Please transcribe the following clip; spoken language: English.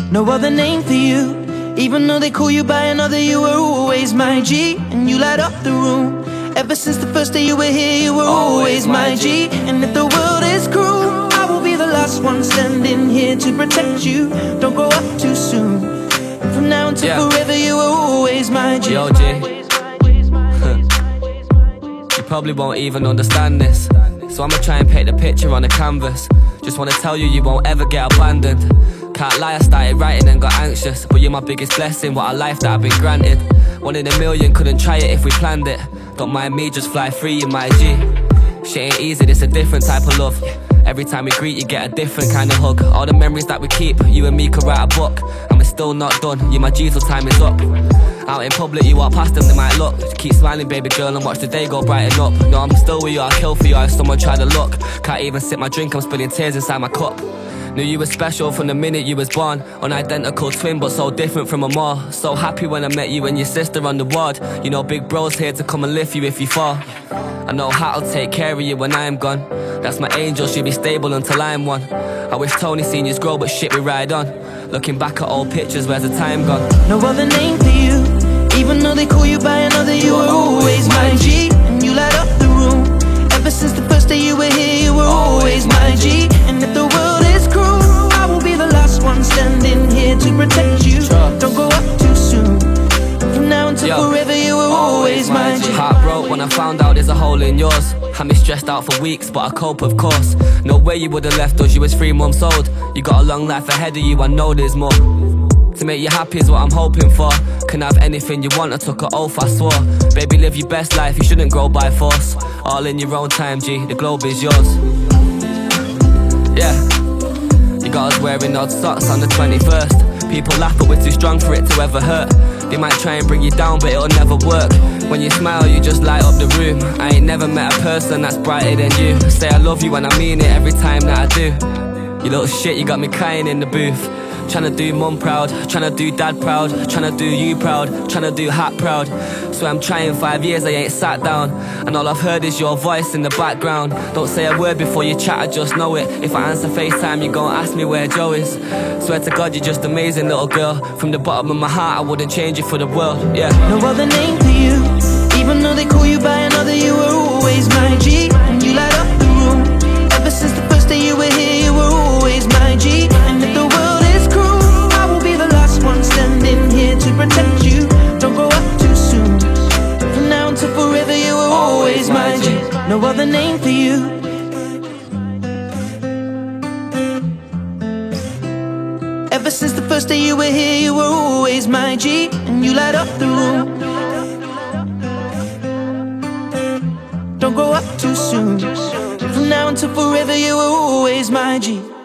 No other name for you. Even though they call you by another, you were always my G. And you light up the room. Ever since the first day you were here, you were always my G. And if the world is cruel, I will be the last one standing here to protect you. Don't grow up too soon. And from now until forever, you were always my G. Yo, G. You probably won't even understand this, so I'ma try and paint the picture on the canvas. Just wanna tell you, you won't ever get abandoned. Can't lie, I started writing and got anxious, but you're my biggest blessing, what a life that I've been granted. 1 in a million, couldn't try it if we planned it. Don't mind me, just fly free, you my G. Shit ain't easy, this a different type of love. Every time we greet, you get a different kind of hug. All the memories that we keep, you and me could write a book. And we're still not done, you my G till time is up. Out in public, you walk past them, they might look. Just keep smiling, baby girl, and watch the day go brighten up. No, I'm still with you, I'll kill for you if someone try to look. Can't even sip my drink, I'm spilling tears inside my cup. Knew you were special from the minute you was born. Unidentical twin, but so different from them all. So happy when I met you and your sister on the ward. You know big bro's here to come and lift you if you fall. I know how to take care of you when I'm gone. That's my angel, she'll be stable until I'm one. I wish Tony seniors grow, but shit we ride on. Looking back at old pictures, where's the time gone? No other name for you. Even though they call you by another, you were always my G. And you light up the room. Ever since the first day you were here, you were always my G. And if the world is cruel, I will be the last one standing here to protect you. Don't grow up too soon. From now until forever, you were always my G. Heart broke when I found out there's a hole in yours. Had me stressed out for weeks, but I cope of course. No way you would've left us, you was 3 months old. You got a long life ahead of you, I know there's more. To make you happy is what I'm hoping for. Can have anything you want, I took an oath, I swore. Baby, live your best life, you shouldn't grow by force. All in your own time, G, the globe is yours. Yeah, you got us wearing odd socks on the 21st. People laugh, but we're too strong for it to ever hurt. They might try and bring you down, but it'll never work. When you smile, you just light up the room. I ain't never met a person that's brighter than you. Say I love you and I mean it every time that I do. You little shit, you got me crying in the booth. Tryna do mum proud, tryna do dad proud, tryna do you proud, tryna do Hat proud. So I'm trying 5 years, I ain't sat down. And all I've heard is your voice in the background. Don't say a word before you chat, I just know it. If I answer FaceTime, you gon' ask me where Joe is. Swear to God, you're just amazing, little girl. From the bottom of my heart, I wouldn't change it for the world, yeah. No other name for you. Even though they call you by another, you were always my G. And you light up the room. Ever since the first day you were here, you were always my G. And if the world is cruel, I will be the last one standing here to protect you. Don't grow up too soon. From now until forever, you were always my G. No other name for you. Ever since the first day you were here, you were always my G. And you light up the room. Don't grow up too soon. From now until forever, you were always my G.